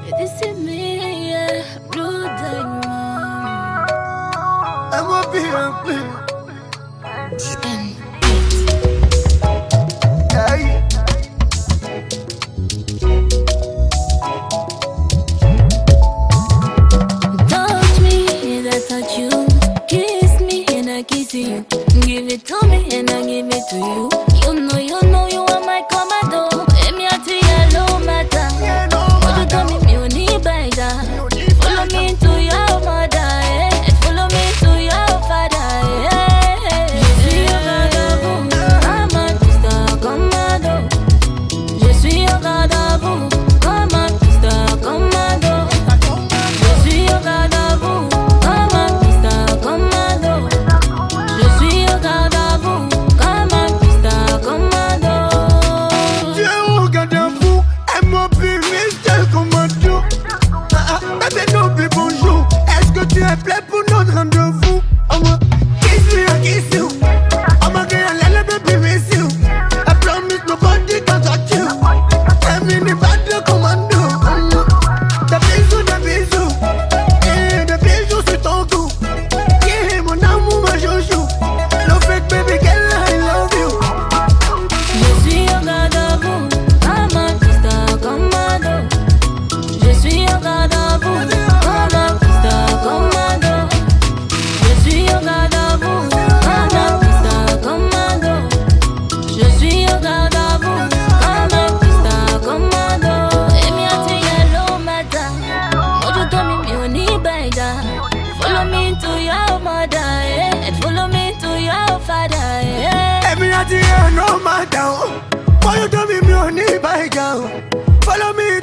This is me, yeah, blue diamond. I'm a big hey. Touch me and I touch you. Kiss me and I kiss you. Give it to me and I give it to you. You are my commando. Emi ati yellow matter. What you tell me, you need better. Follow me to your mother, eh? Follow me to your father, eh? Je suis au garde à vous, comme un pista commando. Je suis au garde à vous, comme un pista commando. Je suis au garde à vous, comme un pista commando. Je suis au garde à vous, comme un pista commando. Dieu au garde à vous, M.O.P. Mr. Commando. Bébé, n'oublie bonjour. Est-ce que tu es prêt pour notre rendez-vous? Kiss me, kiss you. I'm a girl, let me miss you. I promise nobody can touch you. I'm in the battle commando. The bisou, eh, the bisou sur ton cou. Yeah, mon amour, ma chouchou. No fake baby girl, I love you. Je suis au garde à vous, comme un pista commando. Je suis au garde à vous, comme un pista commando. Je suis au garde à vous, comme un pista commando. Je suis au garde à vous, comme un pista commando. Emi ati yellow matter. Mojo to me you need better. Follow me to your mother, eh? And follow me to your father, eh? Every idea no matter. Why you tell me me only by girl? Follow me